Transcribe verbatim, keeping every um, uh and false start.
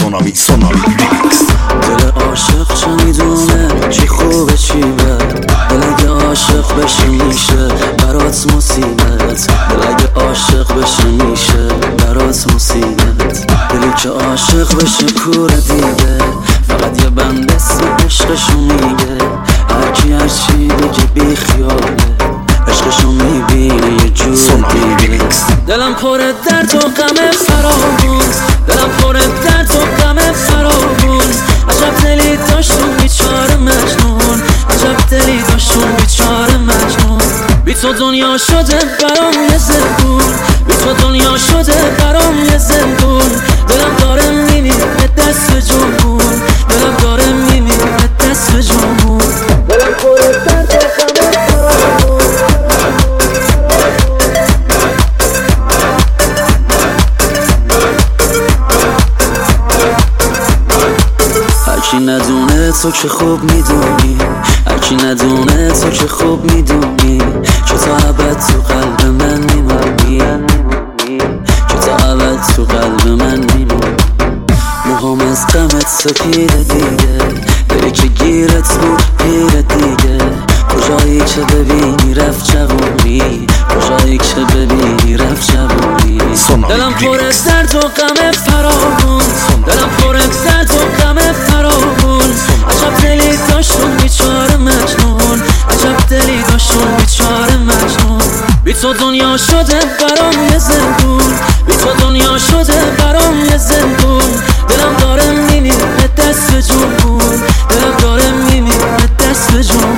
سونامی سونامی ریمیکس. دل عاشق چه میدونه چی خوبه چی بد، دل اگه عاشق بشه میشه برات مصیبت، دل اگه عاشق بشه میشه برات مصیبت. دلی که عاشق بشه کوره دیگه، فقط یه بند اسم عشقشو میگه، هرکی هرچی بگه بی خیاله، عشقشو میبینه یه جور دیگه. دلم پر درد و غم فراوون، دلم پر درد و غم فراوون، عجب دلی داشتون بیچاره مجنون، عجب دلی داشتون بیچاره مجنون. بی تو دنیا شده برام یه زندون، بی تو دنیا شده برام یه زندون. دلم داره میمیره دست به جنبون، دلم داره میمیره دست به جنبون. دلم پر درد و غم فراوون. هرکی ندونه تو که خوب میدونی، هرکی ندونه تو که خوب میدونی، که تا ابد تو قلب من میمونی، که تا ابد تو قلب من میمونی. موهام از غمت سپیده دیگه، دلی که گیرت بود پیر دیگه، کجایی که ببینی رفت جوونی، کجایی که ببینی رفت جوونی. دلم پر درد و غم فراوون، دلم پر درد و غم فراوون، عجب دلی داشتون بیچاره مجنون، عجب دلی داشتون بیچاره مجنون. بی تو دنیا شده برام یه زندون، بی تو دنیا شده برام یه زندون. دلم داره میمیره دست به جنبون، دلم داره میمیره دست به جنبون.